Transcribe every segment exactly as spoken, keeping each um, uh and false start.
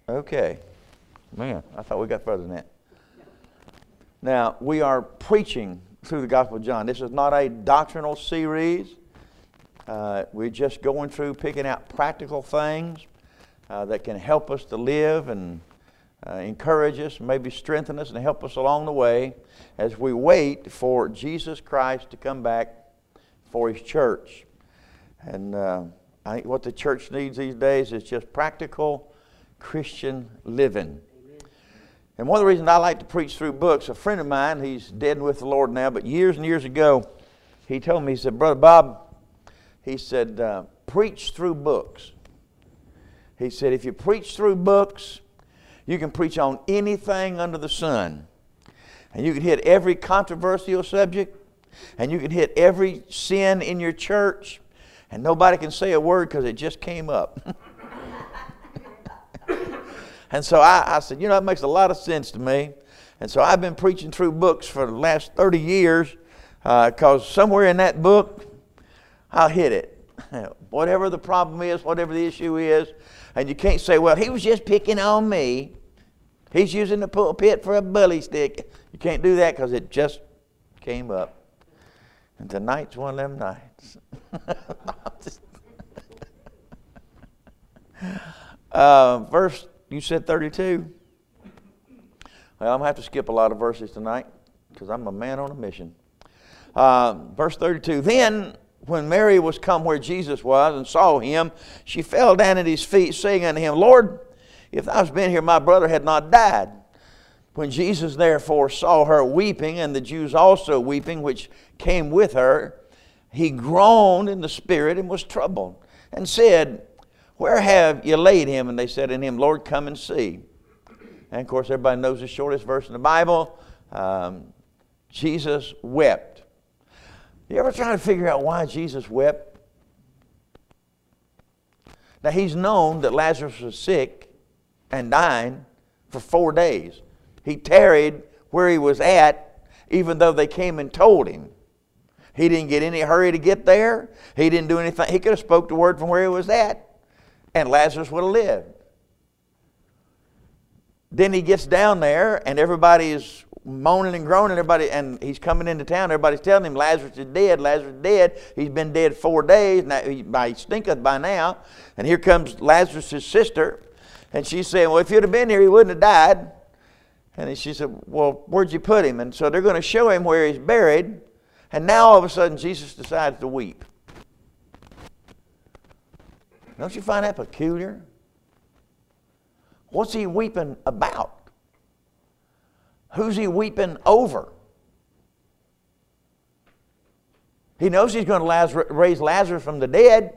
Okay. Man, I thought we got further than that. Now, we are preaching through the Gospel of John. This is not a doctrinal series. Uh, we're just going through, picking out practical things uh, that can help us to live and uh, encourage us, maybe strengthen us and help us along the way as we wait for Jesus Christ to come back for His church. And uh, I think what the church needs these days is just practical Christian living. Amen. And one of the reasons I like to preach through books, a friend of mine, he's dead and with the Lord now, but years and years ago, he told me, he said, Brother Bob, he said, uh, preach through books. He said, if you preach through books, you can preach on anything under the sun. And you can hit every controversial subject, and you can hit every sin in your church, and nobody can say a word because it just came up. And so I, I said, you know, that makes a lot of sense to me. And so I've been preaching through books for the last thirty years because uh, somewhere in that book, I'll hit it. Whatever the problem is, whatever the issue is. And you can't say, well, he was just picking on me. He's using the pulpit for a bully stick. You can't do that because it just came up. And tonight's one of them nights. uh, verse, you said thirty-two? Well, I'm going to have to skip a lot of verses tonight because I'm a man on a mission. Uh, verse thirty-two, then when Mary was come where Jesus was and saw him, she fell down at his feet, saying unto him, Lord, if thou hadst been here, my brother had not died. When Jesus therefore saw her weeping, and the Jews also weeping, which came with her, he groaned in the spirit and was troubled, and said, where have you laid him? And they said unto him, Lord, come and see. And of course, everybody knows the shortest verse in the Bible. Um, Jesus wept. You ever try to figure out why Jesus wept? Now, he's known that Lazarus was sick and dying for four days. He tarried where he was at, even though they came and told him. He didn't get any hurry to get there. He didn't do anything. He could have spoke the word from where he was at, and Lazarus would have lived. Then he gets down there, and everybody is moaning and groaning. Everybody, and he's coming into town. Everybody's telling him, Lazarus is dead. Lazarus is dead. He's been dead four days. Now, he, he stinketh by now. And here comes Lazarus' sister, and she's saying, well, if you'd have been here, he wouldn't have died. And she said, well, where'd you put him? And so they're going to show him where he's buried. And now all of a sudden, Jesus decides to weep. Don't you find that peculiar? What's he weeping about? Who's he weeping over? He knows he's going to Lazarus, raise Lazarus from the dead.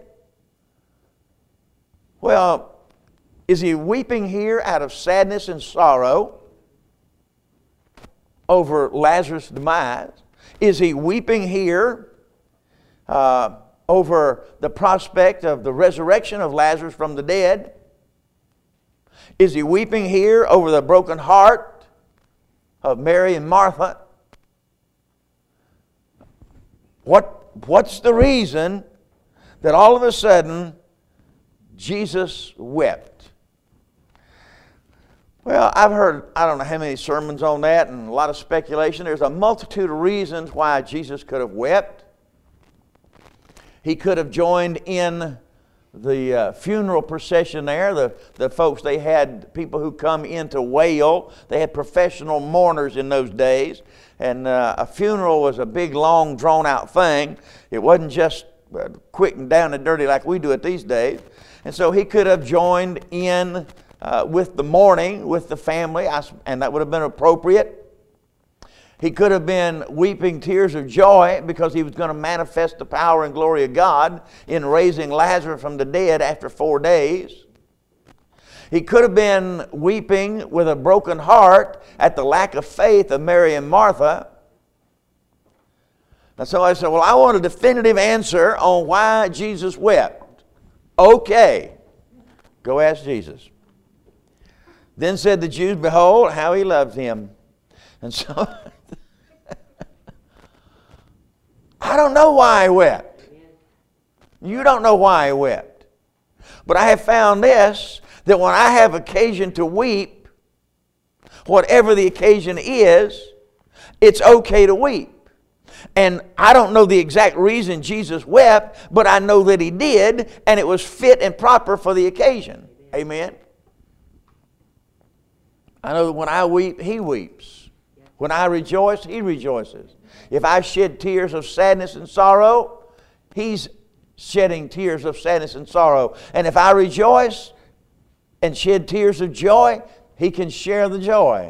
Well, is he weeping here out of sadness and sorrow over Lazarus' demise? Is he weeping here uh, over the prospect of the resurrection of Lazarus from the dead? Is he weeping here over the broken heart of Mary and Martha? What, what's the reason that all of a sudden Jesus wept? Well, I've heard, I don't know how many sermons on that and a lot of speculation. There's a multitude of reasons why Jesus could have wept. He could have joined in the uh, funeral procession there. The, the folks, they had people who come in to wail. They had professional mourners in those days. And uh, a funeral was a big, long, drawn-out thing. It wasn't just uh, quick and down and dirty like we do it these days. And so he could have joined in uh, with the mourning, with the family, and that would have been appropriate. He could have been weeping tears of joy because he was going to manifest the power and glory of God in raising Lazarus from the dead after four days. He could have been weeping with a broken heart at the lack of faith of Mary and Martha. And so I said, well, I want a definitive answer on why Jesus wept. Okay, go ask Jesus. Then said the Jews, behold, how he loved him. And so I don't know why he wept. You don't know why he wept. But I have found this, that when I have occasion to weep, whatever the occasion is, it's okay to weep. And I don't know the exact reason Jesus wept, but I know that He did, and it was fit and proper for the occasion. Amen. I know that when I weep, He weeps. When I rejoice, He rejoices. If I shed tears of sadness and sorrow, He's shedding tears of sadness and sorrow. And if I rejoice and shed tears of joy, He can share the joy.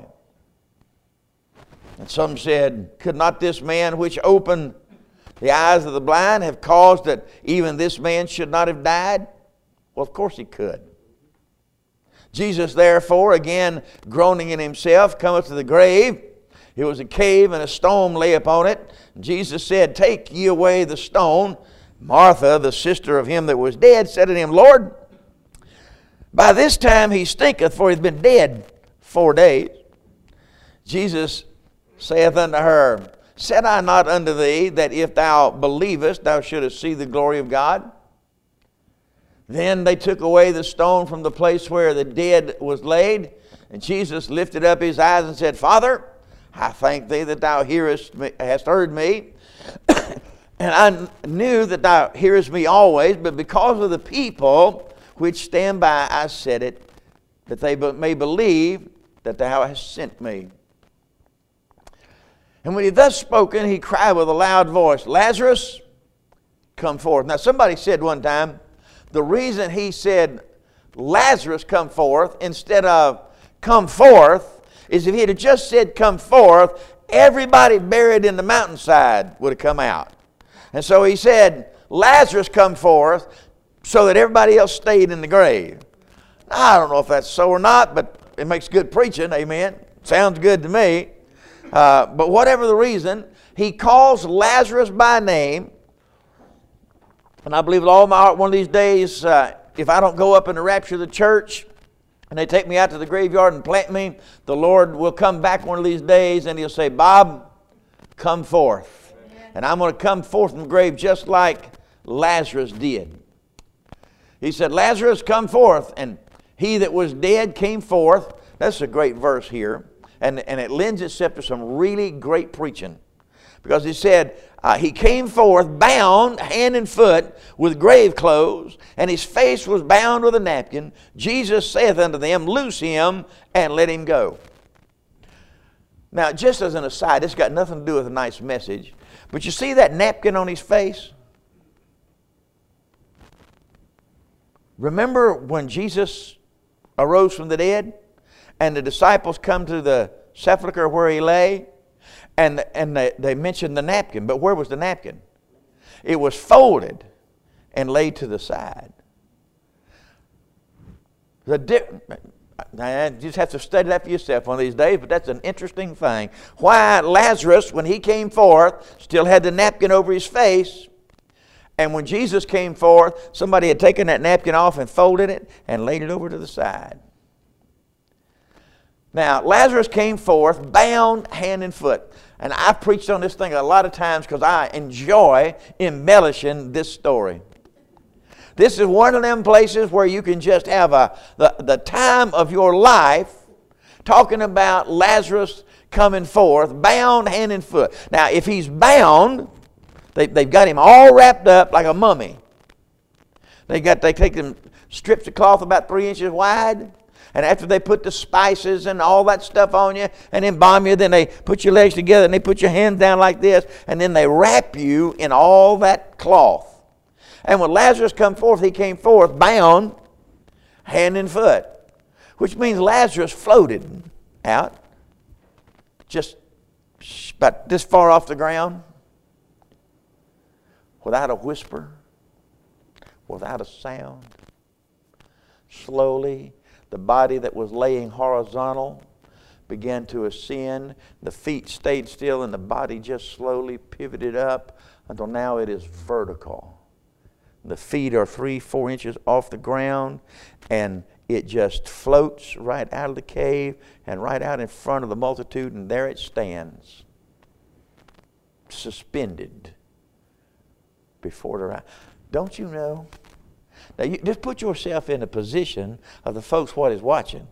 And some said, could not this man which opened the eyes of the blind have caused that even this man should not have died? Well, of course He could. Jesus, therefore, again groaning in Himself, cometh to the grave. It was a cave, and a stone lay upon it. And Jesus said, take ye away the stone. Martha, the sister of him that was dead, said unto Him, Lord, by this time he stinketh, for he hath been dead four days. Jesus saith unto her, said I not unto thee that if thou believest, thou shouldest see the glory of God? Then they took away the stone from the place where the dead was laid. And Jesus lifted up His eyes and said, Father, I thank Thee that Thou hearest me, hast heard me. And I knew that Thou hearest me always, but because of the people which stand by, I said it, that they may believe that Thou hast sent me. And when He thus spoken, He cried with a loud voice, Lazarus, come forth. Now somebody said one time, the reason He said, Lazarus, come forth, instead of come forth, is if He had just said, come forth, everybody buried in the mountainside would have come out. And so He said, Lazarus, come forth, so that everybody else stayed in the grave. Now, I don't know if that's so or not, but it makes good preaching, amen. Sounds good to me. Uh, but whatever the reason, He calls Lazarus by name. And I believe with all my heart one of these days, uh, if I don't go up in the rapture of the church and they take me out to the graveyard and plant me, the Lord will come back one of these days and He'll say, Bob, come forth. Amen. And I'm going to come forth from the grave just like Lazarus did. He said, Lazarus, come forth. And he that was dead came forth. That's a great verse here. And, and it lends itself to some really great preaching. Because he said, uh, he came forth bound hand and foot with grave clothes, and his face was bound with a napkin. Jesus saith unto them, loose him and let him go. Now, just as an aside, this got nothing to do with a nice message, but you see that napkin on his face? Remember when Jesus arose from the dead? And the disciples come to the sepulcher where He lay, and, and they, they mentioned the napkin. But where was the napkin? It was folded and laid to the side. The di- now, you just have to study that for yourself one of these days, but that's an interesting thing. Why Lazarus, when he came forth, still had the napkin over his face, and when Jesus came forth, somebody had taken that napkin off and folded it and laid it over to the side. Now, Lazarus came forth, bound hand and foot. And I've preached on this thing a lot of times because I enjoy embellishing this story. This is one of them places where you can just have a, the, the time of your life talking about Lazarus coming forth, bound hand and foot. Now, if he's bound, they, they've got him all wrapped up like a mummy. They got they take them strips of cloth about three inches wide. And after they put the spices and all that stuff on you and embalm you, then they put your legs together and they put your hands down like this, and then they wrap you in all that cloth. And when Lazarus come forth, he came forth bound hand and foot, which means Lazarus floated out just about this far off the ground without a whisper, without a sound. Slowly, the body that was laying horizontal began to ascend. The feet stayed still and the body just slowly pivoted up until now it is vertical. The feet are three, four inches off the ground, and it just floats right out of the cave and right out in front of the multitude, and there it stands, suspended before their eyes. Don't you know Now, you just put yourself in the position of the folks what is watching.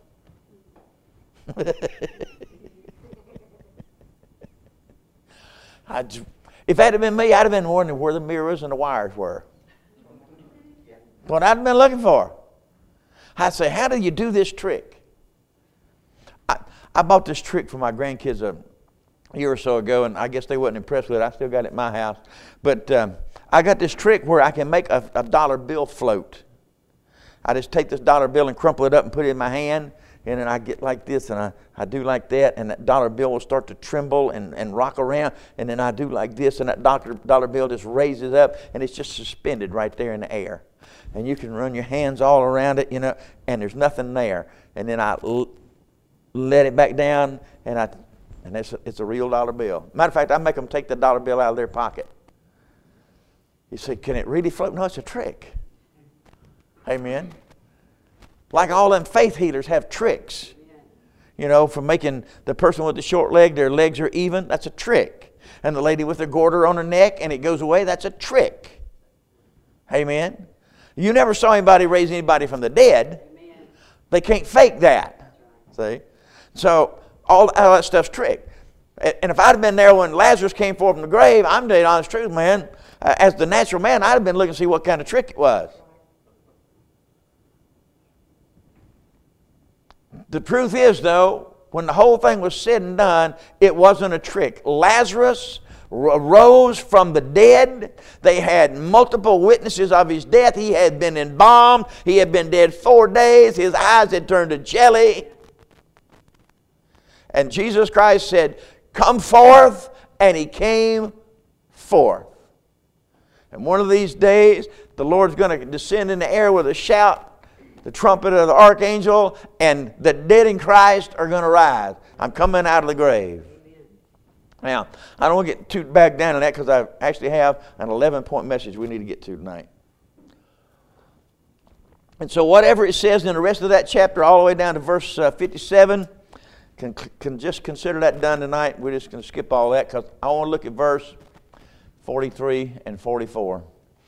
I'd, if that had been me, I'd have been wondering where the mirrors and the wires were. What I'd been looking for. I'd say, how do you do this trick? I, I bought this trick for my grandkids a year or so ago, and I guess they wasn't impressed with it. I still got it at my house. But um, I got this trick where I can make a, a dollar bill float. I just take this dollar bill and crumple it up and put it in my hand, and then I get like this, and I, I do like that, and that dollar bill will start to tremble and, and rock around, and then I do like this, and that dollar, dollar bill just raises up, and it's just suspended right there in the air. And you can run your hands all around it, you know, and there's nothing there. And then I l- let it back down, and I, and it's a, it's a real dollar bill. Matter of fact, I make them take the dollar bill out of their pocket. You say, can it really float? No, it's a trick. Amen. Like all them faith healers have tricks. You know, for making the person with the short leg, their legs are even. That's a trick. And the lady with the garter on her neck and it goes away, that's a trick. Amen. You never saw anybody raise anybody from the dead. Amen. They can't fake that. See? So all, all that stuff's trick. And if I'd have been there when Lazarus came forth from the grave, I'm telling you the honest truth, man. Uh, as the natural man, I'd have been looking to see what kind of trick it was. The truth is, though, when the whole thing was said and done, it wasn't a trick. Lazarus rose from the dead. They had multiple witnesses of his death. He had been embalmed. He had been dead four days. His eyes had turned to jelly. And Jesus Christ said, come forth, and he came forth. And one of these days, the Lord's going to descend in the air with a shout, the trumpet of the archangel, and the dead in Christ are going to rise. I'm coming out of the grave. Now, I don't want to get too back down on that because I actually have an eleven-point message we need to get to tonight. And so whatever it says in the rest of that chapter all the way down to verse uh, fifty-seven, can, can just consider that done tonight. We're just going to skip all that because I want to look at verse forty-three and forty-four.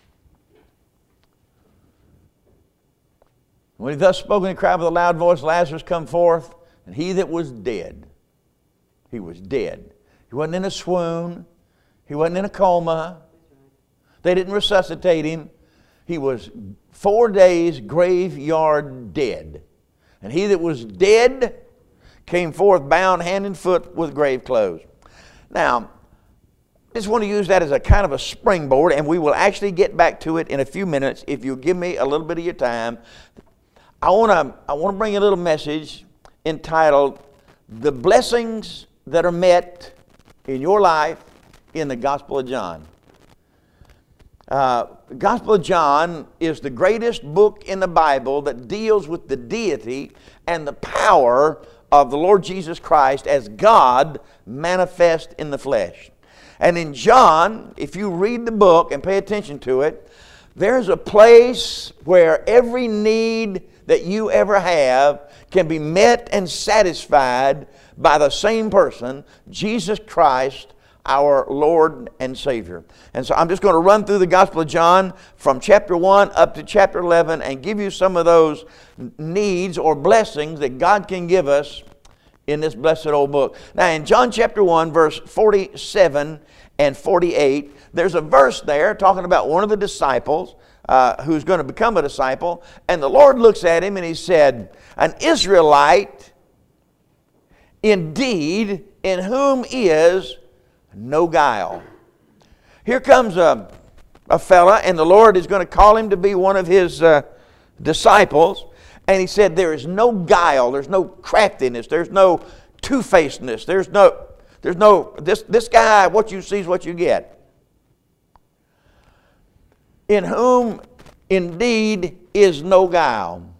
When he thus spoken, he cried with a loud voice, Lazarus, come forth. And he that was dead, he was dead. He wasn't in a swoon. He wasn't in a coma. They didn't resuscitate him. He was four days graveyard dead. And he that was dead came forth bound hand and foot with grave clothes. Now, I just want to use that as a kind of a springboard, and we will actually get back to it in a few minutes if you'll give me a little bit of your time. I want to I want to bring a little message entitled, The Blessings That Are Met in Your Life in the Gospel of John. Uh, the Gospel of John is the greatest book in the Bible that deals with the deity and the power of the Lord Jesus Christ as God manifest in the flesh. And in John, if you read the book and pay attention to it, there's a place where every need that you ever have can be met and satisfied by the same person, Jesus Christ, our Lord and Savior. And so I'm just going to run through the Gospel of John from chapter one up to chapter eleven and give you some of those needs or blessings that God can give us in this blessed old book. Now in John chapter one, verse forty-seven and forty-eight, there's a verse there talking about one of the disciples uh, who's going to become a disciple. And the Lord looks at him and he said, an Israelite indeed, in whom is no guile. Here comes a, a fella, and the Lord is going to call him to be one of his uh, disciples. And he said, there is no guile, there's no craftiness, there's no two-facedness, there's no, there's no, this, this guy, what you see is what you get. In whom indeed is no guile.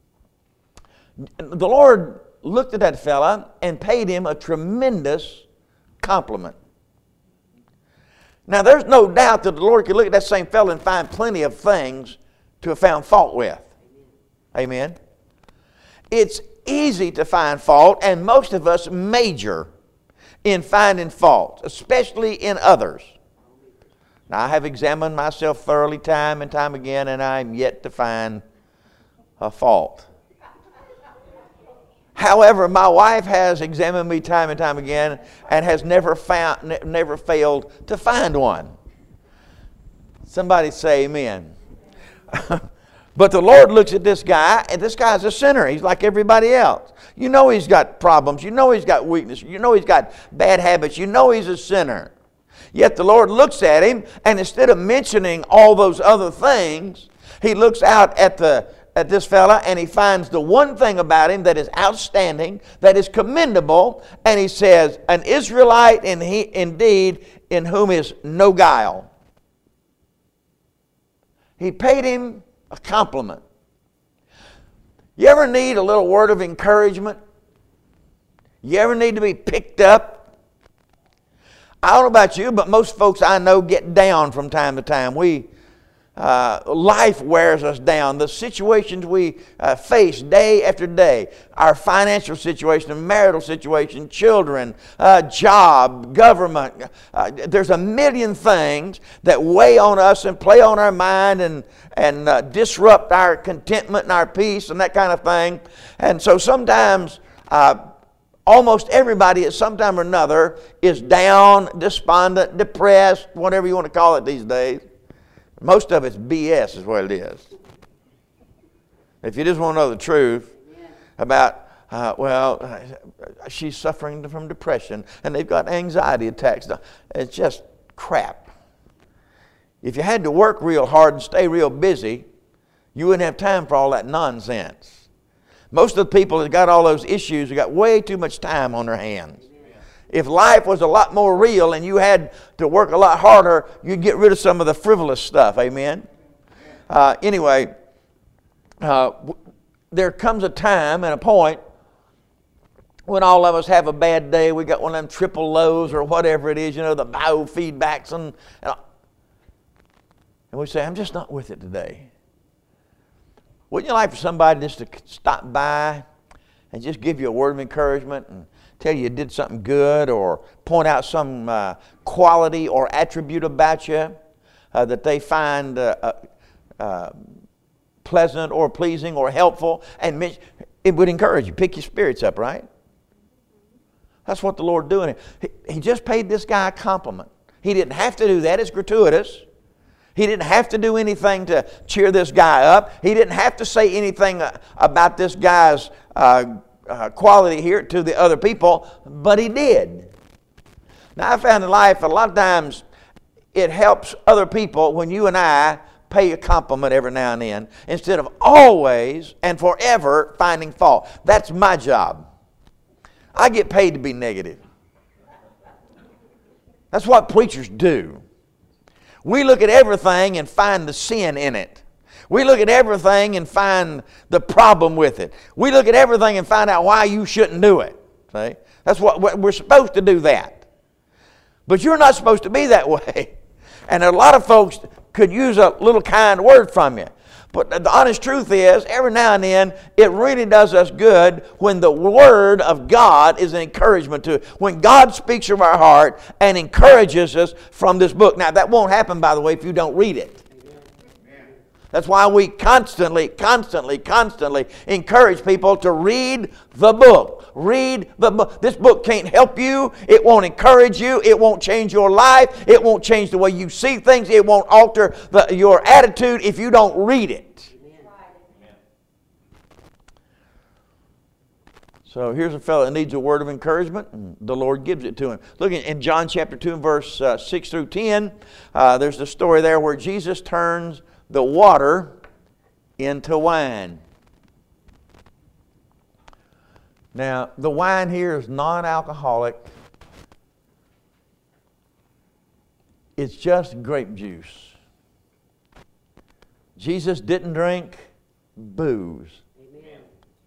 The Lord looked at that fella and paid him a tremendous compliment. Now, there's no doubt that the Lord could look at that same fella and find plenty of things to have found fault with. Amen. It's easy to find fault, and most of us major in finding fault, especially in others. Now, I have examined myself thoroughly time and time again, and I am yet to find a fault. However, my wife has examined me time and time again and has never found, ne- never failed to find one. Somebody say amen. But the Lord looks at this guy, and this guy's a sinner. He's like everybody else. You know he's got problems. You know he's got weakness. You know he's got bad habits. You know he's a sinner. Yet the Lord looks at him, and instead of mentioning all those other things, He looks out at the at this fella, and He finds the one thing about him that is outstanding, that is commendable, and He says, an Israelite in he, indeed in whom is no guile. He paid him a compliment. You ever need a little word of encouragement? You ever need to be picked up? I don't know about you, but most folks I know get down from time to time. We Uh, life wears us down. The situations we uh, face day after day, our financial situation, marital situation, children, uh, job, government, uh, there's a million things that weigh on us and play on our mind and, and uh, disrupt our contentment and our peace and that kind of thing. And so sometimes uh, almost everybody at some time or another is down, despondent, depressed, whatever you want to call it these days. Most of it's B S is what it is. If you just want to know the truth about, uh, well, uh, she's suffering from depression and they've got anxiety attacks. It's just crap. If you had to work real hard and stay real busy, you wouldn't have time for all that nonsense. Most of the people that got all those issues have got way too much time on their hands. If life was a lot more real and you had to work a lot harder, you'd get rid of some of the frivolous stuff. Amen? Uh, anyway, uh, there comes a time and a point when all of us have a bad day. We got one of them triple lows or whatever it is, you know, the biofeedbacks. And, and, and we say, I'm just not with it today. Wouldn't you like for somebody just to stop by and just give you a word of encouragement and tell you you did something good, or point out some uh, quality or attribute about you uh, that they find uh, uh, uh, pleasant or pleasing or helpful, and it would encourage you, pick your spirits up, right? That's what the Lord doing. He, he just paid this guy a compliment. He didn't have to do that. It's gratuitous. He didn't have to do anything to cheer this guy up. He didn't have to say anything about this guy's uh, Uh, quality here to the other people, but he did. Now, I found in life a lot of times it helps other people when you and I pay a compliment every now and then instead of always and forever finding fault. That's my job. I get paid to be negative. That's what preachers do. We look at everything and find the sin in it. We look at everything and find the problem with it. We look at everything and find out why you shouldn't do it. See? That's what we're supposed to do that. But you're not supposed to be that way. And a lot of folks could use a little kind word from you. But the honest truth is, every now and then, it really does us good when the Word of God is an encouragement to it. When God speaks from our heart and encourages us from this book. Now, that won't happen, by the way, if you don't read it. That's why we constantly, constantly, constantly encourage people to read the book. Read the book. This book can't help you. It won't encourage you. It won't change your life. It won't change the way you see things. It won't alter the, your attitude if you don't read it. Amen. So here's a fellow that needs a word of encouragement, and the Lord gives it to him. Look in John chapter two, verse uh, six through ten. Uh, there's the story there where Jesus turns the water into wine. Now, the wine here is non-alcoholic. It's just grape juice. Jesus didn't drink booze. Amen.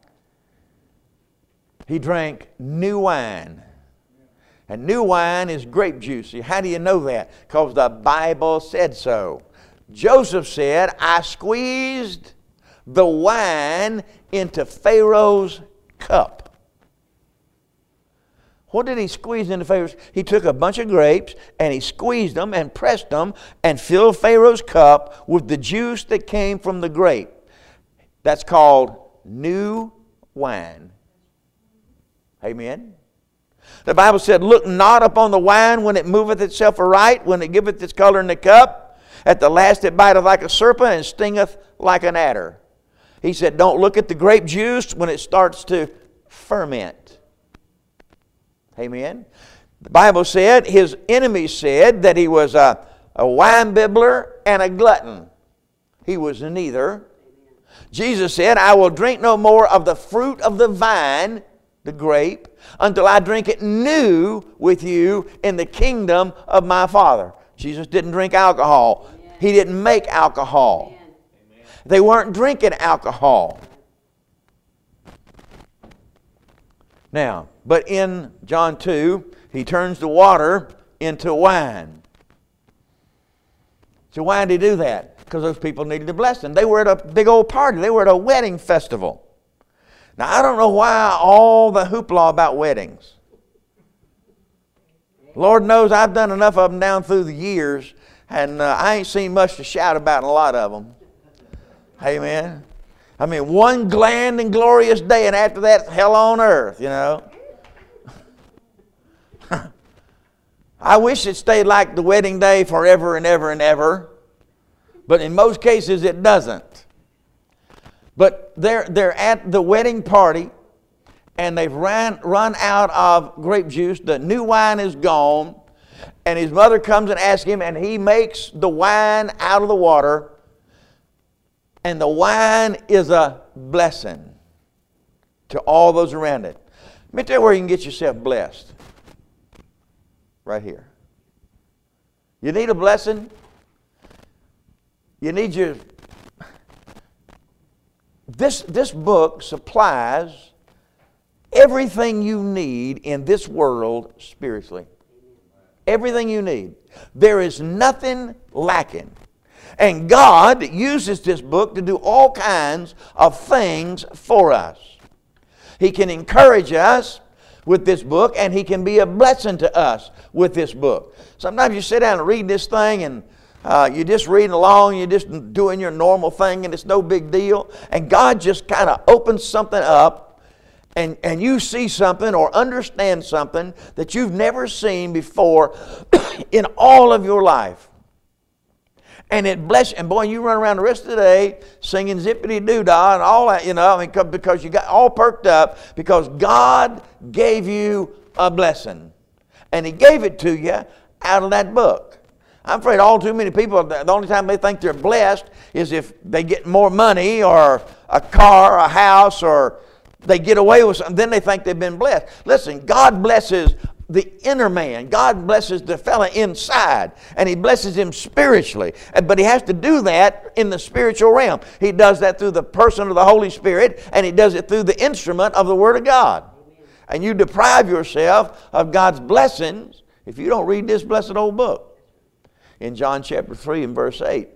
He drank new wine. And new wine is grape juice. How do you know that? Because the Bible said so. Joseph said, I squeezed the wine into Pharaoh's cup. What did he squeeze into Pharaoh's? He took a bunch of grapes and he squeezed them and pressed them and filled Pharaoh's cup with the juice that came from the grape. That's called new wine. Amen. The Bible said, look not upon the wine when it moveth itself aright, when it giveth its color in the cup. At the last it biteth like a serpent and stingeth like an adder. He said, don't look at the grape juice when it starts to ferment. Amen. The Bible said, his enemies said that he was a, a wine bibbler and a glutton. He was neither. Jesus said, I will drink no more of the fruit of the vine, the grape, until I drink it new with you in the kingdom of my Father. Jesus didn't drink alcohol. Amen. He didn't make alcohol. Amen. They weren't drinking alcohol. Now, but in John two, he turns the water into wine. So why did he do that? Because those people needed a blessing. They were at a big old party. They were at a wedding festival. Now, I don't know why all the hoopla about weddings. Lord knows I've done enough of them down through the years, and uh, I ain't seen much to shout about in a lot of them. Amen. I mean, one grand and glorious day, and after that, hell on earth, you know. I wish it stayed like the wedding day forever and ever and ever, but in most cases it doesn't. But they're, they're at the wedding party, and they've ran, run out of grape juice. The new wine is gone, and his mother comes and asks him, and he makes the wine out of the water, and the wine is a blessing to all those around it. Let me tell you where you can get yourself blessed. Right here. You need a blessing? You need your... This, this book supplies everything you need in this world spiritually. Everything you need. There is nothing lacking. And God uses this book to do all kinds of things for us. He can encourage us with this book, and He can be a blessing to us with this book. Sometimes you sit down and read this thing, and Uh, you're just reading along, you're just doing your normal thing, and it's no big deal. And God just kind of opens something up, and, and you see something or understand something that you've never seen before in all of your life. And it bless you. And boy, you run around the rest of the day singing zippity-doo-dah and all that, you know, I mean, because you got all perked up because God gave you a blessing. And He gave it to you out of that book. I'm afraid all too many people, the only time they think they're blessed is if they get more money or a car, a house, or they get away with something. Then they think they've been blessed. Listen, God blesses the inner man. God blesses the fella inside, and He blesses him spiritually. But He has to do that in the spiritual realm. He does that through the person of the Holy Spirit, and He does it through the instrument of the Word of God. Amen. And you deprive yourself of God's blessings if you don't read this blessed old book. In John chapter three and verse eight.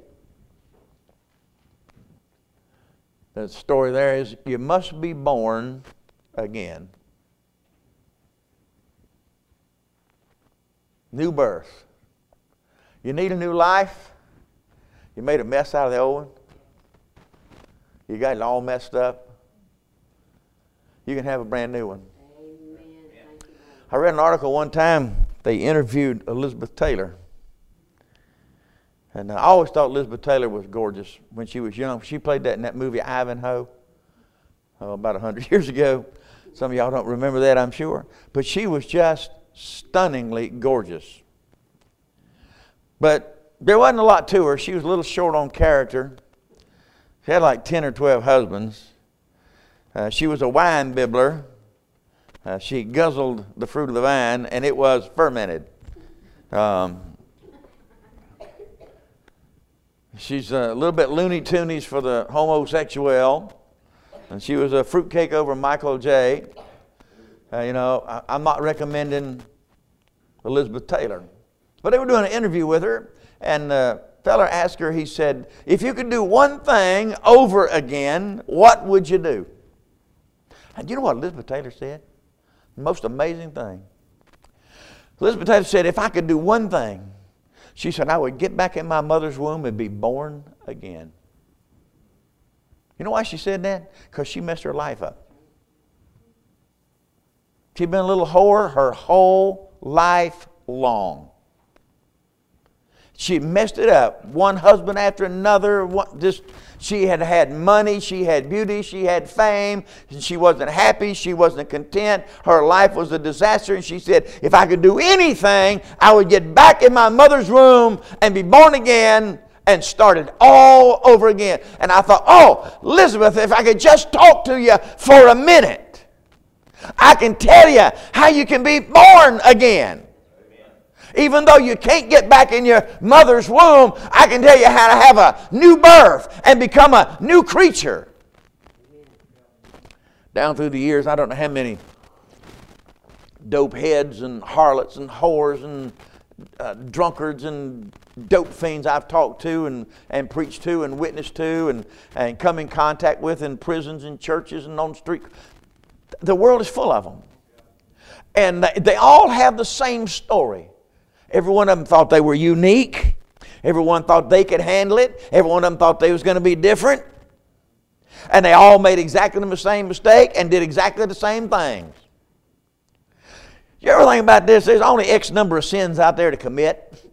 The story there is, you must be born again. New birth. You need a new life. You made a mess out of the old one. You got it all messed up. You can have a brand new one. Amen. I read an article one time, they interviewed Elizabeth Taylor. And I always thought Elizabeth Taylor was gorgeous when she was young. She played that in that movie Ivanhoe oh, about a hundred years ago. Some of y'all don't remember that, I'm sure. But she was just stunningly gorgeous. But there wasn't a lot to her. She was a little short on character. She had like ten or twelve husbands. Uh, she was a wine bibbler. Uh, she guzzled the fruit of the vine, and it was fermented. Um, She's a little bit Looney Tunes for the homosexual. And she was a fruitcake over Michael J. Uh, you know, I, I'm not recommending Elizabeth Taylor. But they were doing an interview with her, and the fella asked her, he said, if you could do one thing over again, what would you do? And you know what Elizabeth Taylor said? The most amazing thing. Elizabeth Taylor said, if I could do one thing, she said, I would get back in my mother's womb and be born again. You know why she said that? Because she messed her life up. She'd been a little whore her whole life long. She messed it up. One husband after another. One, just, she had had money. She had beauty. She had fame. She wasn't happy. She wasn't content. Her life was a disaster. And she said, if I could do anything, I would get back in my mother's womb and be born again and start it all over again. And I thought, oh, Elizabeth, if I could just talk to you for a minute, I can tell you how you can be born again. Even though you can't get back in your mother's womb, I can tell you how to have a new birth and become a new creature. Down through the years, I don't know how many dope heads and harlots and whores and uh, drunkards and dope fiends I've talked to and, and preached to and witnessed to and, and come in contact with in prisons and churches and on the street. The world is full of them. And they, they all have the same story. Every one of them thought they were unique. Everyone thought they could handle it. Every one of them thought they was going to be different. And they all made exactly the same mistake and did exactly the same things. You ever think about this? There's only X number of sins out there to commit.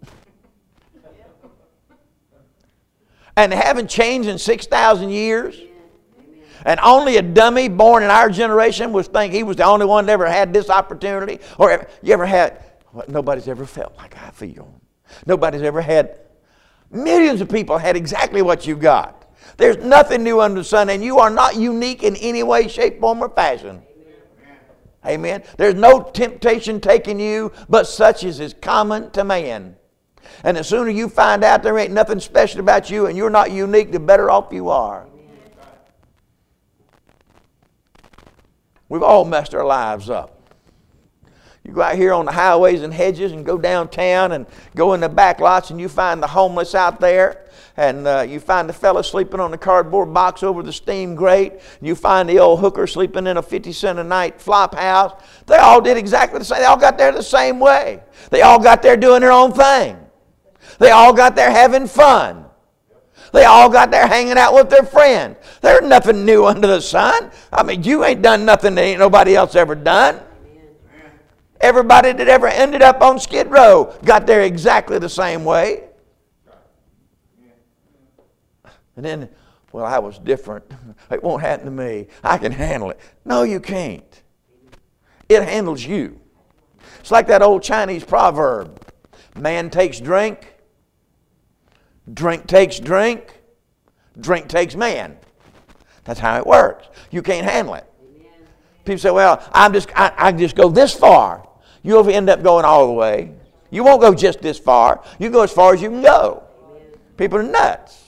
And they haven't changed in six thousand years. And only a dummy born in our generation would think he was the only one that ever had this opportunity. Or ever, you ever had... Well, nobody's ever felt like I feel. Nobody's ever had, millions of people had exactly what you got. There's nothing new under the sun, and you are not unique in any way, shape, form, or fashion. Amen. Amen. There's no temptation taking you, but such as is common to man. And the sooner you find out there ain't nothing special about you and you're not unique, the better off you are. Amen. We've all messed our lives up. You go out here on the highways and hedges and go downtown and go in the back lots and you find the homeless out there. And uh, you find the fella sleeping on the cardboard box over the steam grate. You find the old hooker sleeping in a fifty cent a night flop house. They all did exactly the same. They all got there the same way. They all got there doing their own thing. They all got there having fun. They all got there hanging out with their friends. There's nothing new under the sun. I mean, you ain't done nothing that ain't nobody else ever done. Everybody that ever ended up on Skid Row got there exactly the same way. And then, well, I was different. It won't happen to me. I can handle it. No, you can't. It handles you. It's like that old Chinese proverb. Man takes drink. Drink takes drink. Drink takes man. That's how it works. You can't handle it. People say, well, I'm just, I, I just go this far. You'll end up going all the way. You won't go just this far. You go as far as you can go. People are nuts.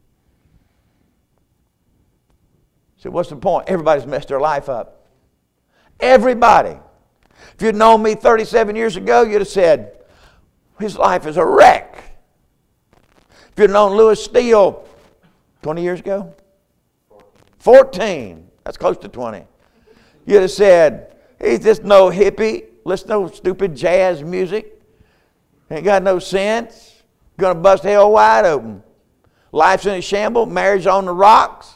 So what's the point? Everybody's messed their life up. Everybody. If you'd known me thirty-seven years ago, you'd have said, his life is a wreck. If you'd known Louis Steele twenty years ago? fourteen. That's close to twenty. You'd have said, he's just no hippie. Listen to stupid jazz music. Ain't got no sense. Gonna bust hell wide open. Life's in a shambles. Marriage on the rocks.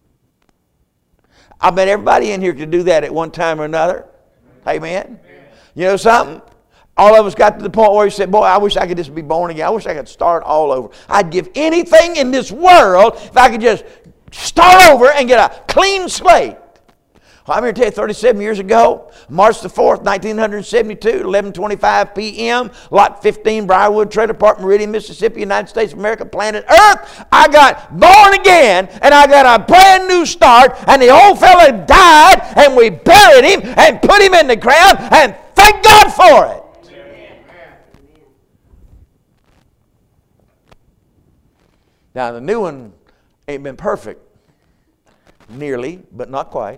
I bet everybody in here could do that at one time or another. Amen. Amen. You know something? All of us got to the point where we said, boy, I wish I could just be born again. I wish I could start all over. I'd give anything in this world if I could just start over and get a clean slate. Well, I'm here to tell you, thirty-seven years ago, March the fourth, nineteen seventy-two, eleven twenty-five p m, Lot fifteen, Briarwood Trailer Park, Meridian, Mississippi, United States of America, planet Earth. I got born again, and I got a brand new start, and the old fella died, and we buried him, and put him in the ground, and thank God for it. Amen. Now, the new one ain't been perfect. Nearly, but not quite.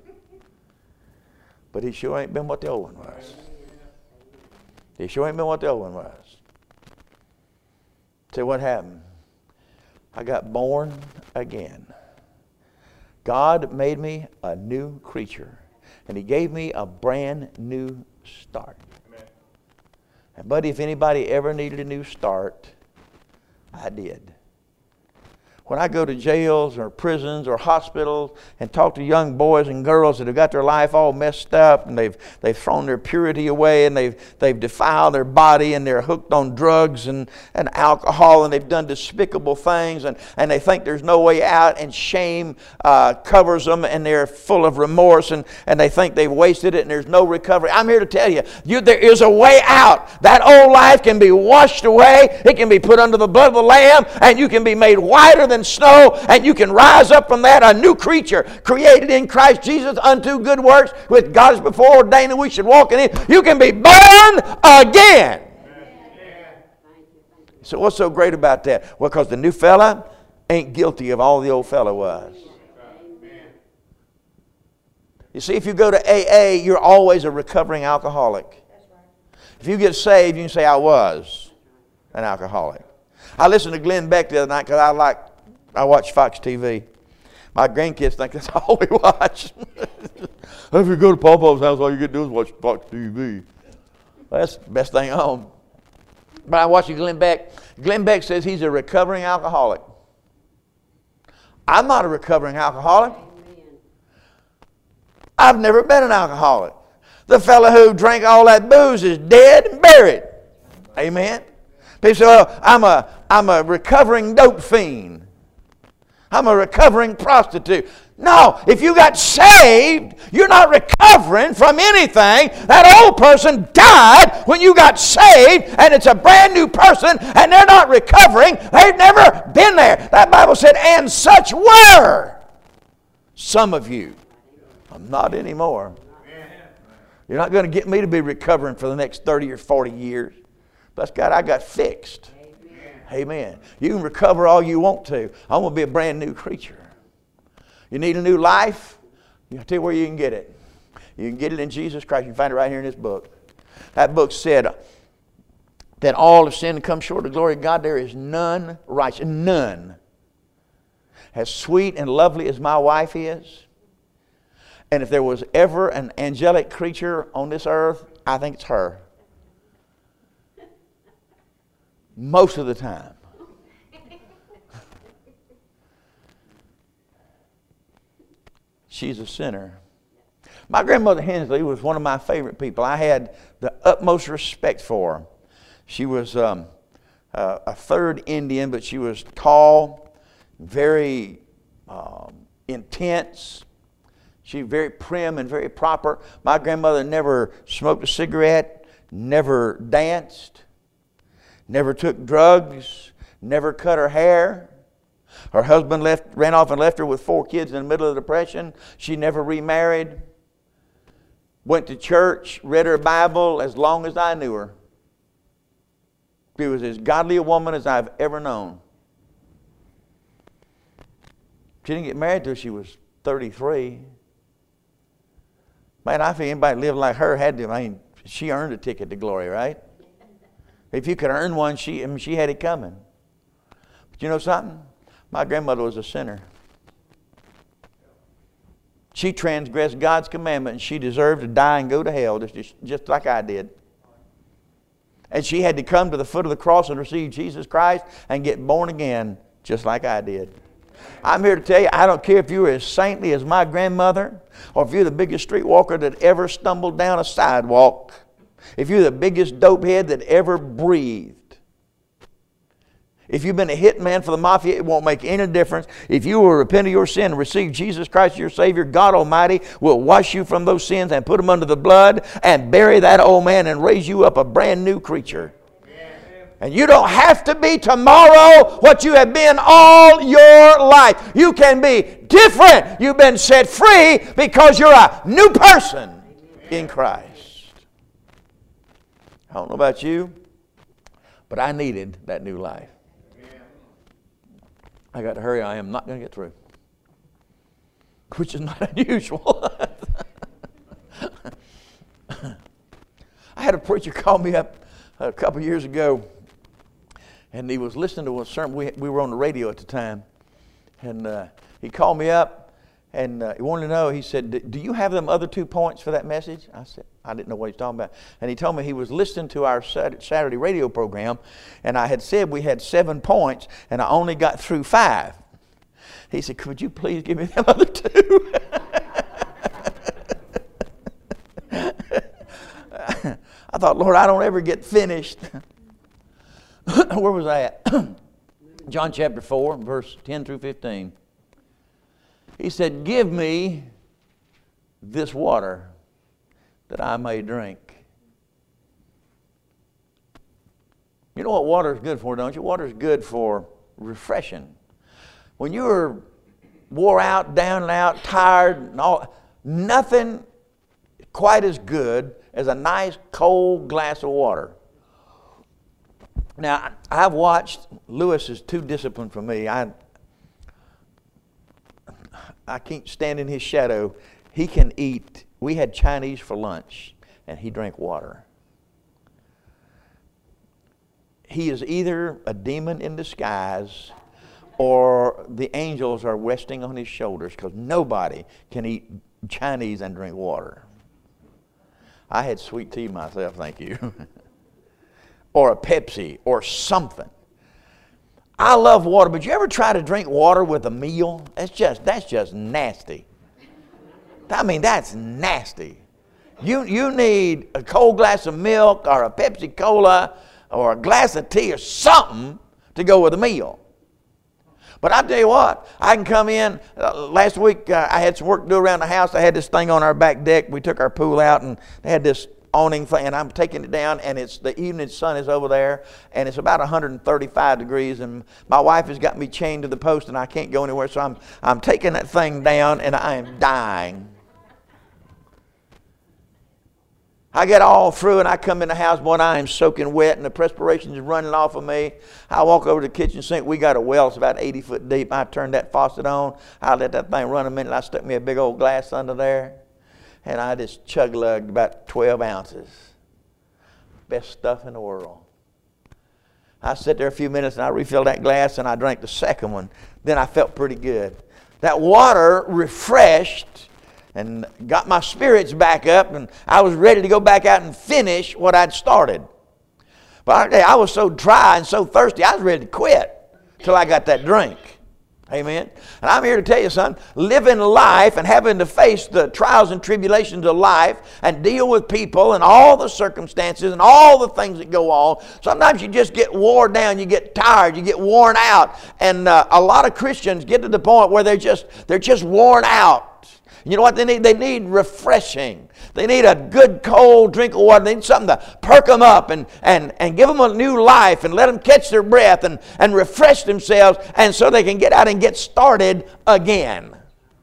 But he sure ain't been what the old one was. He sure ain't been what the old one was. See what happened? I got born again. God made me a new creature. And he gave me a brand new start. Amen. But if anybody ever needed a new start, I did. When I go to jails or prisons or hospitals and talk to young boys and girls that have got their life all messed up and they've they've thrown their purity away and they've they've defiled their body and they're hooked on drugs and, and alcohol and they've done despicable things and, and they think there's no way out and shame uh, covers them and they're full of remorse and, and they think they've wasted it and there's no recovery. I'm here to tell you, you, there is a way out. That old life can be washed away. It can be put under the blood of the Lamb and you can be made whiter than snow, and you can rise up from that a new creature created in Christ Jesus unto good works which God has before ordained that we should walk in it. You can be born again. Amen. So what's so great about that? Well, because the new fella ain't guilty of all the old fella was. You see, if you go to A A, you're always a recovering alcoholic. If you get saved, you can say, I was an alcoholic. I listened to Glenn Beck the other night because I like I watch Fox T V. My grandkids think that's all we watch. If you go to Papa's house, all you get to do is watch Fox T V. Well, that's the best thing on. But I watch Glenn Beck. Glenn Beck says he's a recovering alcoholic. I'm not a recovering alcoholic. I've never been an alcoholic. The fellow who drank all that booze is dead and buried. Amen. People say, well, I'm a, I'm a recovering dope fiend. I'm a recovering prostitute. No, if you got saved, you're not recovering from anything. That old person died when you got saved, and it's a brand new person, and they're not recovering. They've never been there. That Bible said, and such were some of you. I'm not anymore. You're not going to get me to be recovering for the next thirty or forty years. Bless God, I got fixed. Amen. You can recover all you want to. I'm going to be a brand new creature. You need a new life? I'll tell you where you can get it. You can get it in Jesus Christ. You can find it right here in this book. That book said that all have sinned and come short of the glory of God. There is none righteous. None. As sweet and lovely as my wife is. And if there was ever an angelic creature on this earth, I think it's her. Most of the time. She's a sinner. My grandmother Hensley was one of my favorite people. I had the utmost respect for her. She was um, uh, a third Indian, but she was tall, very um, intense. She was very prim and very proper. My grandmother never smoked a cigarette, never danced. Never took drugs, never cut her hair. Her husband left, ran off and left her with four kids in the middle of the Depression. She never remarried. Went to church, read her Bible as long as I knew her. She was as godly a woman as I've ever known. She didn't get married until she was thirty-three. Man, I think anybody lived like her had to. I mean, she earned a ticket to glory, right? If you could earn one, she, I mean, she had it coming. But you know something? My grandmother was a sinner. She transgressed God's commandment and she deserved to die and go to hell just, just like I did. And she had to come to the foot of the cross and receive Jesus Christ and get born again just like I did. I'm here to tell you, I don't care if you were as saintly as my grandmother or if you're the biggest street walker that ever stumbled down a sidewalk. If you're the biggest dopehead that ever breathed. If you've been a hitman for the mafia, it won't make any difference. If you will repent of your sin and receive Jesus Christ your Savior, God Almighty will wash you from those sins and put them under the blood and bury that old man and raise you up a brand new creature. And you don't have to be tomorrow what you have been all your life. You can be different. You've been set free because you're a new person in Christ. I don't know about you, but I needed that new life. I got to hurry. I am not going to get through. Which is not unusual. I had a preacher call me up a couple years ago, and he was listening to a sermon. We, we were on the radio at the time. And uh, he called me up, And uh, he wanted to know, he said, do you have them other two points for that message? I said, I didn't know what he was talking about. And he told me he was listening to our Saturday radio program, and I had said we had seven points, and I only got through five. He said, could you please give me them other two? I thought, Lord, I don't ever get finished. Where was I at? John chapter four, verse ten through fifteen. He said, give me this water that I may drink. You know what water is good for, don't you? Water is good for refreshing. When you're wore out, down and out, tired, and all, nothing quite as good as a nice cold glass of water. Now, I've watched, Lewis is too disciplined for me. I I can't stand in his shadow. He can eat. We had Chinese for lunch, and he drank water. He is either a demon in disguise or the angels are resting on his shoulders, because nobody can eat Chinese and drink water. I had sweet tea myself, thank you. Or a Pepsi or something. I love water, but you ever try to drink water with a meal? That's just that's just nasty. I mean, that's nasty. You you need a cold glass of milk or a Pepsi Cola or a glass of tea or something to go with a meal. But I tell you what, I can come in. Uh, last week uh, I had some work to do around the house. I had this thing on our back deck. We took our pool out, and they had this awning thing, and I'm taking it down, and it's the evening sun is over there, and it's about one hundred thirty-five degrees, and my wife has got me chained to the post, and I can't go anywhere, so I'm I'm taking that thing down, and I am dying. I get all through, and I come in the house, boy, and I am soaking wet, and the perspiration is running off of me. I walk over to the kitchen sink. We got a well. It's about eighty foot deep. I turned that faucet on. I let that thing run a minute. I stuck me a big old glass under there, and I just chug-lugged about twelve ounces. Best stuff in the world. I sat there a few minutes, and I refilled that glass, and I drank the second one. Then I felt pretty good. That water refreshed and got my spirits back up, and I was ready to go back out and finish what I'd started. But I was so dry and so thirsty, I was ready to quit till I got that drink. Amen. And I'm here to tell you something. Living life and having to face the trials and tribulations of life and deal with people and all the circumstances and all the things that go on. Sometimes you just get worn down, you get tired, you get worn out. And uh, a lot of Christians get to the point where they're just, they're just worn out. You know what they need? They need refreshing. They need a good cold drink of water. They need something to perk them up and, and, and give them a new life and let them catch their breath and, and refresh themselves, and so they can get out and get started again.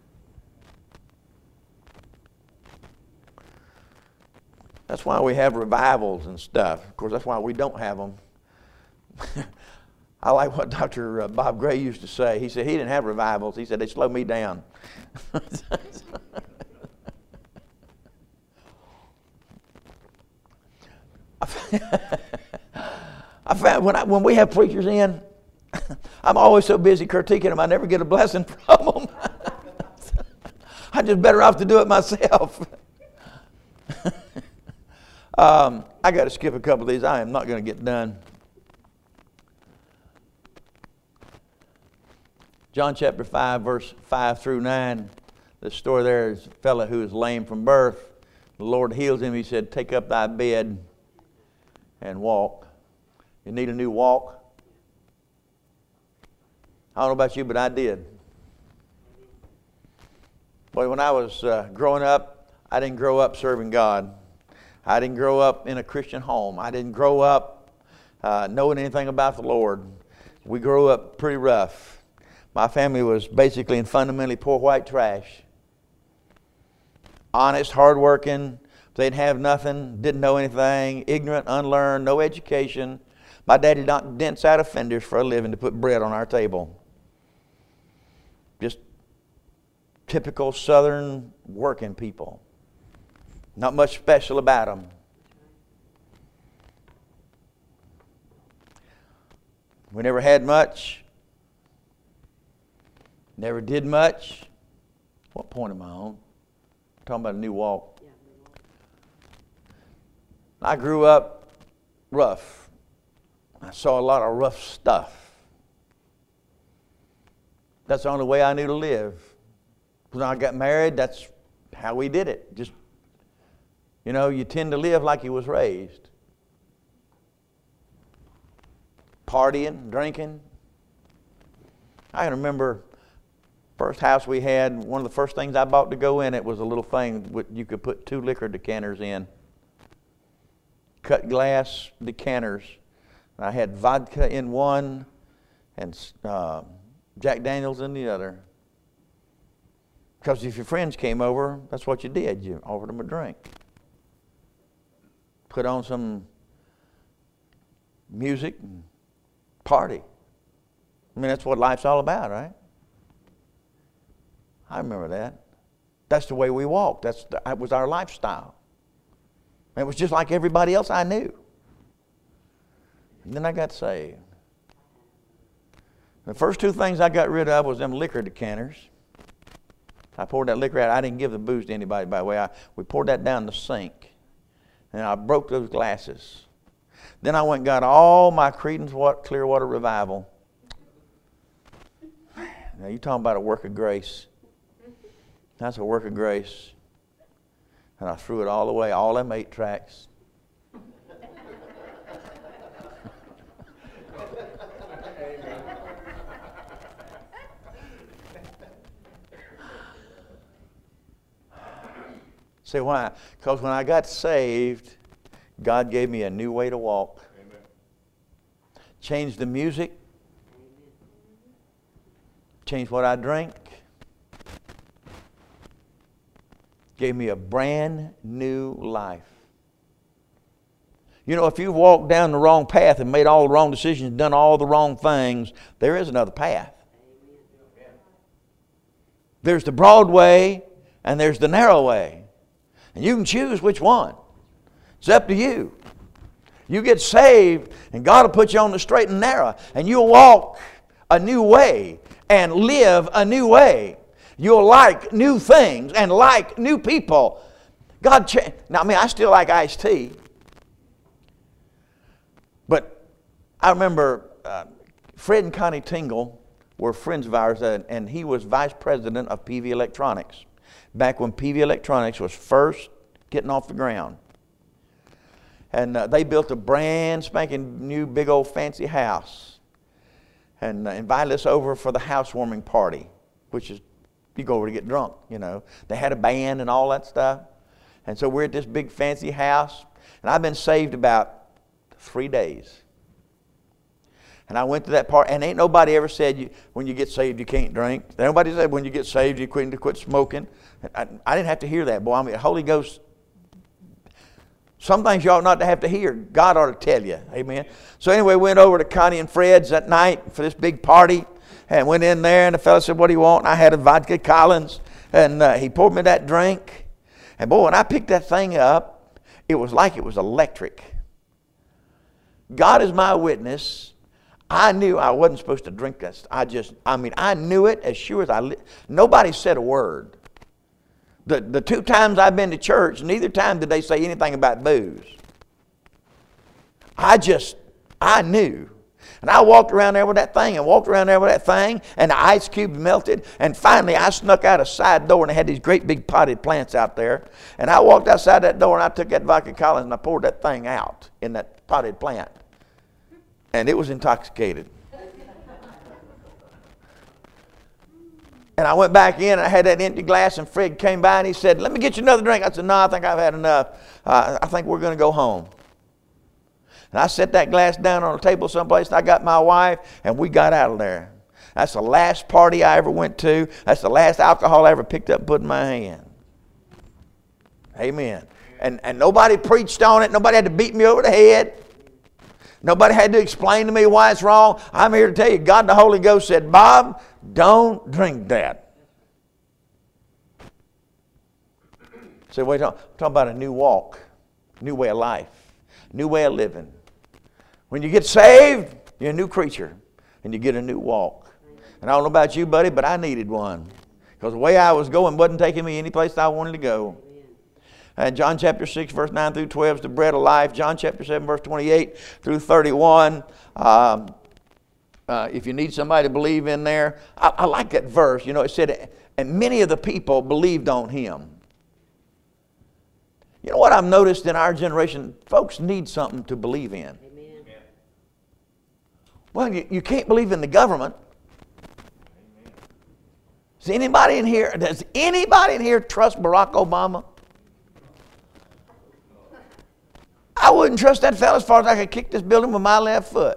That's why we have revivals and stuff. Of course, that's why we don't have them. I like what Doctor Bob Gray used to say. He said he didn't have revivals. He said they slowed me down. I found when I, when we have preachers in, I'm always so busy critiquing them, I never get a blessing from them. I'm just better off to do it myself. um, I got to skip a couple of these. I am not going to get done. John chapter five, verse five through nine. The story there is a fellow who is lame from birth. The Lord heals him. He said, take up thy bed and walk. You need a new walk? I don't know about you, but I did. Boy, when I was uh, growing up, I didn't grow up serving God. I didn't grow up in a Christian home. I didn't grow up uh, knowing anything about the Lord. We grew up pretty rough. My family was basically and fundamentally poor white trash. Honest, hardworking. They'd have nothing, didn't know anything, ignorant, unlearned, no education. My daddy knocked dents out of fenders for a living to put bread on our table. Just typical Southern working people. Not much special about them. We never had much. Never did much. What point am I on? I'm talking about a new walk. I grew up rough. I saw a lot of rough stuff. That's the only way I knew to live. When I got married, that's how we did it. Just, you know, you tend to live like you was raised. Partying, drinking. I can remember first house we had, one of the first things I bought to go in it was a little thing you could put two liquor decanters in. Cut glass decanters. I had vodka in one and uh, Jack Daniels in the other. Because if your friends came over, that's what you did. You offered them a drink. Put on some music and party. I mean, that's what life's all about, right? I remember that. That's the way we walked. That's the, that was our lifestyle. It was just like everybody else I knew. And then I got saved. The first two things I got rid of was them liquor decanters. I poured that liquor out. I didn't give the booze to anybody, by the way. I, we poured that down the sink. And I broke those glasses. Then I went and got all my Creedence Clearwater Revival. Now, you're talking about a work of grace. That's a work of grace. And I threw it all away, all them eight tracks. See why? Because when I got saved, God gave me a new way to walk. Amen. Changed the music. Changed what I drink. Gave me a brand new life. You know, if you've walked down the wrong path and made all the wrong decisions, done all the wrong things, there is another path. There's the broad way and there's the narrow way. And you can choose which one. It's up to you. You get saved and God will put you on the straight and narrow. And you'll walk a new way and live a new way. You'll like new things and like new people. God cha- Now, I mean, I still like iced tea. But I remember uh, Fred and Connie Tingle were friends of ours, uh, and he was vice president of P V Electronics. Back when P V Electronics was first getting off the ground. And uh, they built a brand spanking new big old fancy house. And uh, invited us over for the housewarming party, which is, you go over to get drunk, you know. They had a band and all that stuff. And so we're at this big fancy house. And I've been saved about three days. And I went to that part, and ain't nobody ever said you, when you get saved you can't drink. Nobody said when you get saved you quit, quit smoking. I, I didn't have to hear that, boy. I mean, the Holy Ghost, some things you ought not to have to hear. God ought to tell you. Amen. So anyway, we went over to Connie and Fred's that night for this big party. And went in there, and the fellow said, what do you want? And I had a vodka Collins. And uh, he poured me that drink. And boy, when I picked that thing up, it was like it was electric. God is my witness. I knew I wasn't supposed to drink this. I just, I mean, I knew it as sure as I li- Nobody said a word. The, the two times I've been to church, neither time did they say anything about booze. I just, I knew. And I walked around there with that thing and walked around there with that thing, and the ice cubes melted. And finally, I snuck out a side door, and they had these great big potted plants out there. And I walked outside that door, and I took that vodka Collins, and I poured that thing out in that potted plant. And it was intoxicated. And I went back in, and I had that empty glass, and Fred came by, and he said, let me get you another drink. I said, no, I think I've had enough. Uh, I think we're going to go home. And I set that glass down on a table someplace, and I got my wife, and we got out of there. That's the last party I ever went to. That's the last alcohol I ever picked up and put in my hand. Amen. And, and nobody preached on it. Nobody had to beat me over the head. Nobody had to explain to me why it's wrong. I'm here to tell you, God the Holy Ghost said, Bob, don't drink that. So we're talking, talking about a new walk, new way of life, new way of living. When you get saved, you're a new creature, and you get a new walk. And I don't know about you, buddy, but I needed one. Because the way I was going wasn't taking me any place I wanted to go. And John chapter six, verse nine through twelve is the bread of life. John chapter seven, verse twenty-eight through thirty-one. Um, uh, if you need somebody to believe in there, I, I like that verse. You know, it said, and many of the people believed on him. You know what I've noticed in our generation? Folks need something to believe in. Amen. Well, you, you can't believe in the government. Amen. Does anybody in here, does anybody in here trust Barack Obama? I wouldn't trust that fella as far as I could kick this building with my left foot.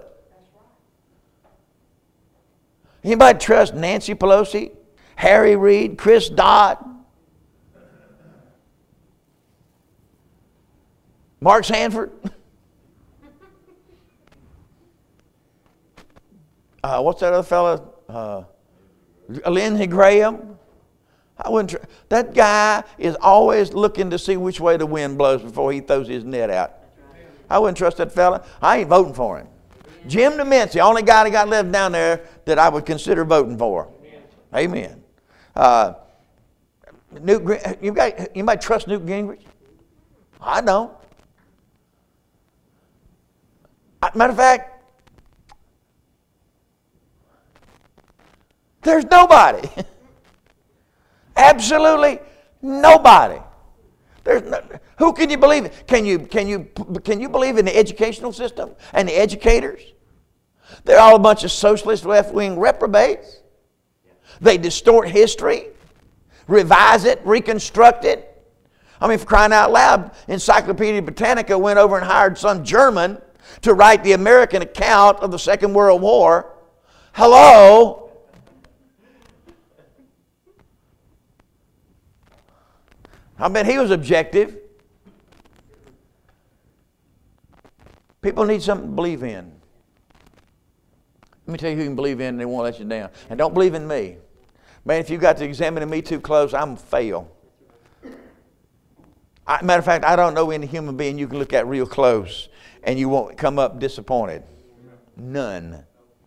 Anybody trust Nancy Pelosi, Harry Reid, Chris Dodd, Mark Sanford? uh, what's that other fella? Uh, Lindsey Graham. I wouldn't. Tr- that guy is always looking to see which way the wind blows before he throws his net out. I wouldn't trust that fella. I ain't voting for him. Jim DeMint's the only guy that got left down there that I would consider voting for. Amen. Uh, Newt, you got, you might trust Newt Gingrich? I don't. Matter of fact, there's nobody. Absolutely nobody. There's no, who can you believe in? Can you, can, you, can you believe in the educational system and the educators? They're all a bunch of socialist left-wing reprobates. They distort history, revise it, reconstruct it. I mean, for crying out loud, Encyclopedia Britannica went over and hired some German to write the American account of the Second World War. Hello? I mean, he was objective. People need something to believe in. Let me tell you who you can believe in and they won't let you down. And don't believe in me. Man, if you got to examine me too close, I'm going to fail. I, matter of fact, I don't know any human being you can look at real close and you won't come up disappointed. None.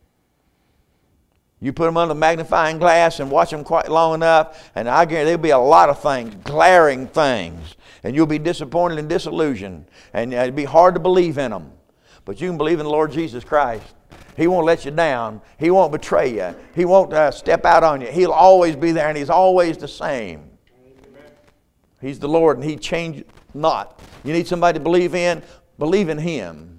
You put them under the magnifying glass and watch them quite long enough, and I guarantee there'll be a lot of things, glaring things, and you'll be disappointed and disillusioned, and it'll be hard to believe in them. But you can believe in the Lord Jesus Christ. He won't let you down. He won't betray you. He won't uh, step out on you. He'll always be there, and He's always the same. Amen. He's the Lord, and He changed not. You need somebody to believe in? Believe in Him.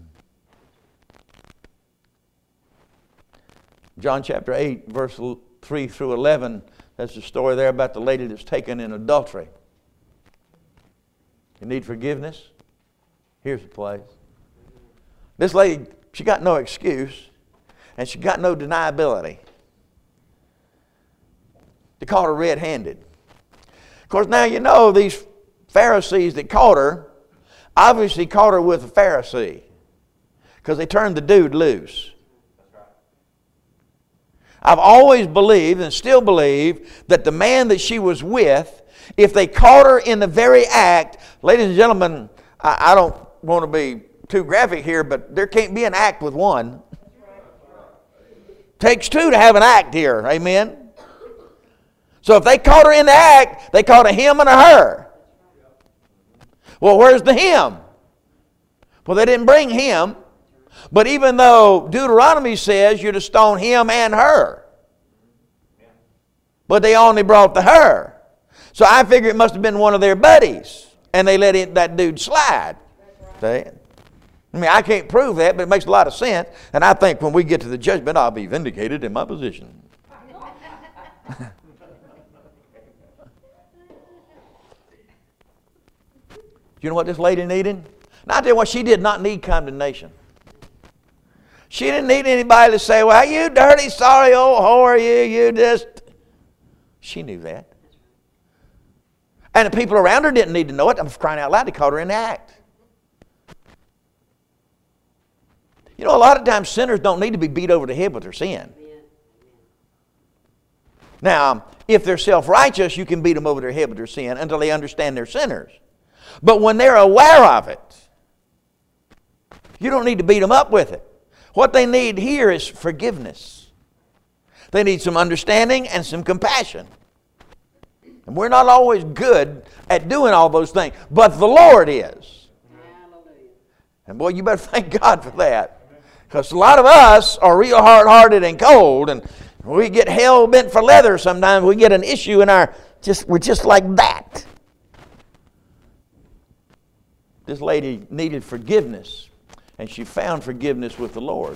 John chapter eight, verse three through eleven, that's the story there about the lady that's taken in adultery. You need forgiveness? Here's the place. This lady, she got no excuse, and she got no deniability. They caught her red-handed. Of course, now you know these Pharisees that caught her obviously caught her with a Pharisee because they turned the dude loose. I've always believed and still believe that the man that she was with, if they caught her in the very act, ladies and gentlemen, I, I don't want to be too graphic here, but there can't be an act with one. Takes two to have an act here, amen? So if they caught her in the act, they caught a him and a her. Well, where's the him? Well, they didn't bring him. But even though Deuteronomy says you're to stone him and her, but they only brought the her. So I figure it must have been one of their buddies, and they let it, that dude slide. See? I mean, I can't prove that, but it makes a lot of sense. And I think when we get to the judgment, I'll be vindicated in my position. You know what this lady needed? Now, I tell you what, she did not need condemnation. She didn't need anybody to say, well, you dirty, sorry old whore, you, you just... She knew that. And the people around her didn't need to know it. I'm crying out loud, they caught her in the act. You know, a lot of times sinners don't need to be beat over the head with their sin. Now, if they're self-righteous, you can beat them over their head with their sin until they understand they're sinners. But when they're aware of it, you don't need to beat them up with it. What they need here is forgiveness. They need some understanding and some compassion. And we're not always good at doing all those things, but the Lord is. Hallelujah. And boy, you better thank God for that. Because a lot of us are real hard-hearted and cold, and we get hell-bent for leather sometimes. We get an issue in our, just we're just like that. This lady needed forgiveness, and she found forgiveness with the Lord.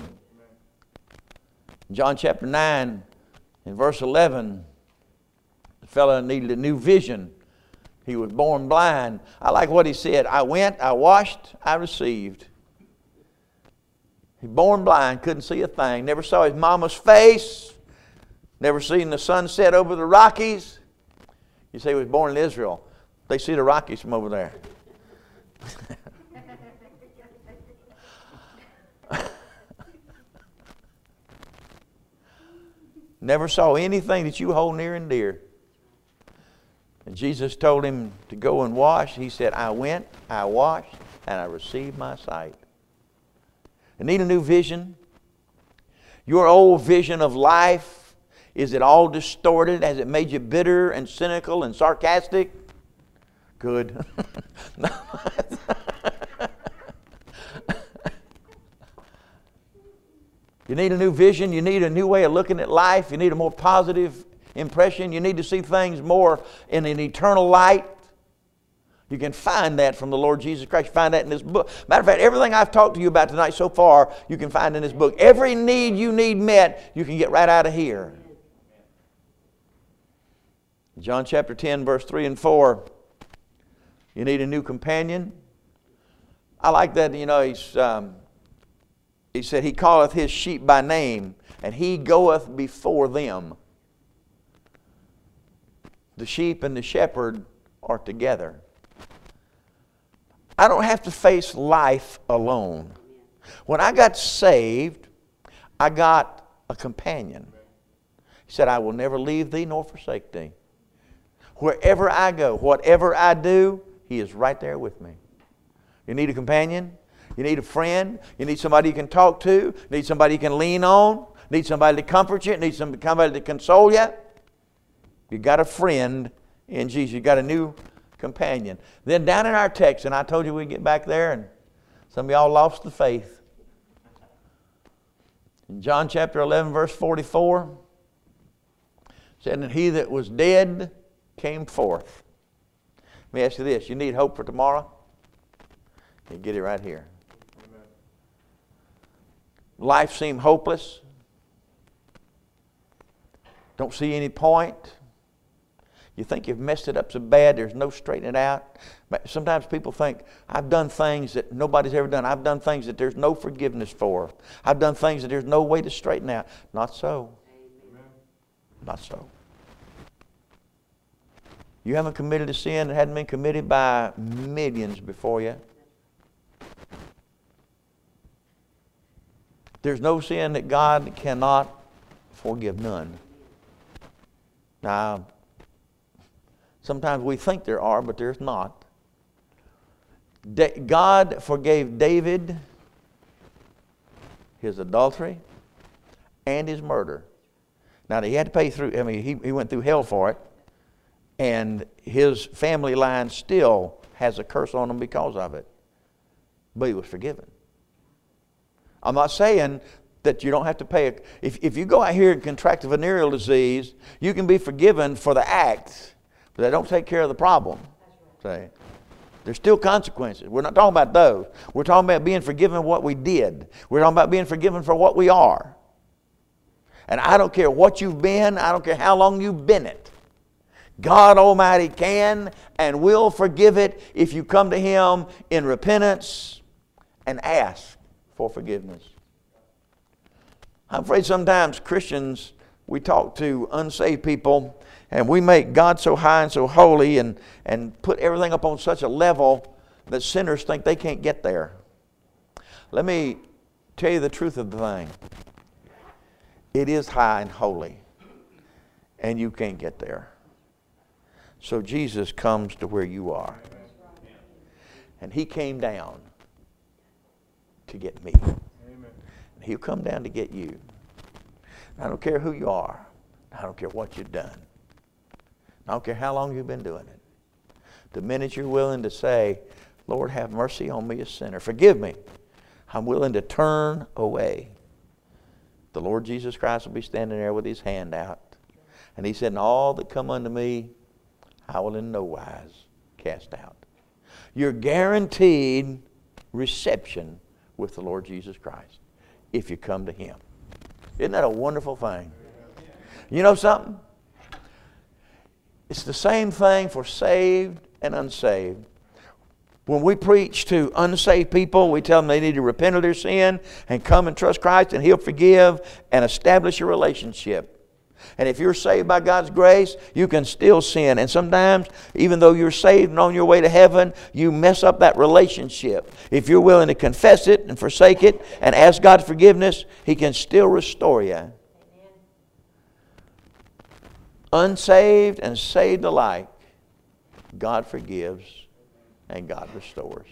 John chapter nine, in verse eleven, the fellow needed a new vision. He was born blind. I like what he said. I went, I washed, I received. He born blind, couldn't see a thing. Never saw his mama's face. Never seen the sunset over the Rockies. You say he was born in Israel. They see the Rockies from over there. Never saw anything that you hold near and dear. And Jesus told him to go and wash. He said, I went, I washed, and I received my sight. You need a new vision? Your old vision of life, is it all distorted? Has it made you bitter and cynical and sarcastic? Good. You need a new vision. You need a new way of looking at life. You need a more positive impression. You need to see things more in an eternal light. You can find that from the Lord Jesus Christ. You find that in this book. Matter of fact, everything I've talked to you about tonight so far, you can find in this book. Every need you need met, you can get right out of here. John chapter ten, verse three and four. You need a new companion. I like that, you know, he's... Um, He said, He calleth His sheep by name, and He goeth before them. The sheep and the shepherd are together. I don't have to face life alone. When I got saved, I got a companion. He said, I will never leave thee nor forsake thee. Wherever I go, whatever I do, He is right there with me. You need a companion? You need a friend. You need somebody you can talk to. You need somebody you can lean on. You need somebody to comfort you. You need somebody to console you. You got a friend in Jesus. You got a new companion. Then down in our text, and I told you we'd get back there, and some of y'all lost the faith. In John chapter eleven, verse forty-four, said, and he that was dead came forth. Let me ask you this. You need hope for tomorrow? You get it right here. Life seemed hopeless. Don't see any point. You think you've messed it up so bad there's no straightening it out. Sometimes people think, I've done things that nobody's ever done. I've done things that there's no forgiveness for. I've done things that there's no way to straighten out. Not so. Amen. Not so. You haven't committed a sin that hadn't been committed by millions before you. There's no sin that God cannot forgive, none. Now, sometimes we think there are, but there's not. God forgave David his adultery and his murder. Now, he had to pay through, I mean, he, he went through hell for it, and his family line still has a curse on him because of it. But he was forgiven. I'm not saying that you don't have to pay. A, if, if you go out here and contract a venereal disease, you can be forgiven for the act, but they don't take care of the problem. Say, there's still consequences. We're not talking about those. We're talking about being forgiven for what we did. We're talking about being forgiven for what we are. And I don't care what you've been. I don't care how long you've been it. God Almighty can and will forgive it if you come to Him in repentance and ask for forgiveness. I'm afraid sometimes Christians, we talk to unsaved people and we make God so high and so holy and, and put everything up on such a level that sinners think they can't get there. Let me tell you the truth of the thing. It is high and holy, and you can't get there. So Jesus comes to where you are. And He came down to get me. Amen. And He'll come down to get you. I don't care who you are. I don't care what you've done. I don't care how long you've been doing it. The minute you're willing to say, Lord, have mercy on me, a sinner. Forgive me. I'm willing to turn away. The Lord Jesus Christ will be standing there with his hand out. And he said, and all that come unto me, I will in no wise cast out. You're guaranteed reception with the Lord Jesus Christ if you come to him. Isn't that a wonderful thing? You know something? It's the same thing for saved and unsaved. When we preach to unsaved people, we tell them they need to repent of their sin and come and trust Christ, and he'll forgive and establish a relationship. And if you're saved by God's grace, you can still sin. And sometimes, even though you're saved and on your way to heaven, you mess up that relationship. If you're willing to confess it and forsake it and ask God's forgiveness, he can still restore you. Amen. Unsaved and saved alike, God forgives and God restores.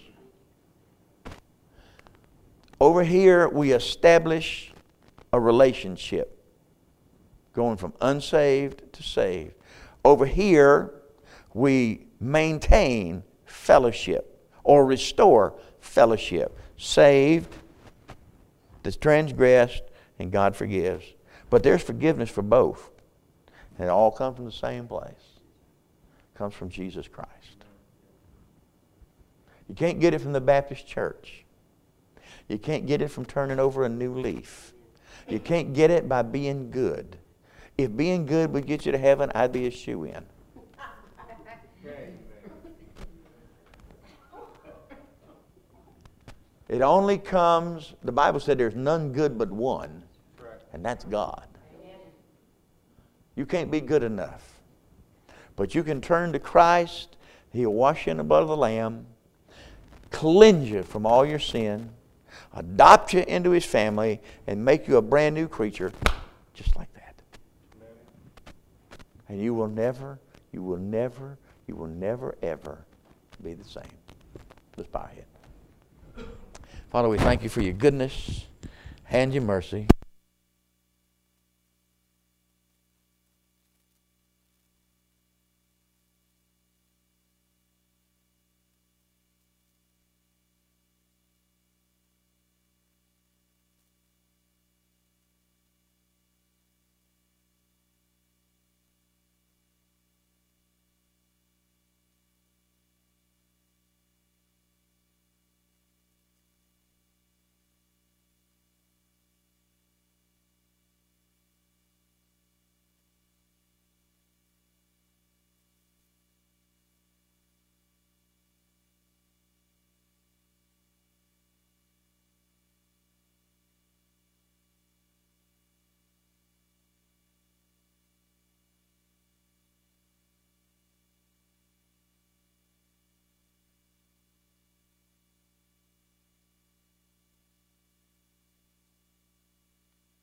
Over here, we establish a relationship. Going from unsaved to saved. Over here, we maintain fellowship or restore fellowship. Saved, that's transgressed, and God forgives. But there's forgiveness for both. And it all comes from the same place. It comes from Jesus Christ. You can't get it from the Baptist church. You can't get it from turning over a new leaf. You can't get it by being good. If being good would get you to heaven, I'd be a shoo-in. It only comes, the Bible said there's none good but one, and that's God. You can't be good enough. But you can turn to Christ. He'll wash you in the blood of the Lamb, cleanse you from all your sin, adopt you into his family, and make you a brand new creature, just like that. And you will never, you will never, you will never, ever be the same. Let's bow our head. Father, we thank you for your goodness and your mercy.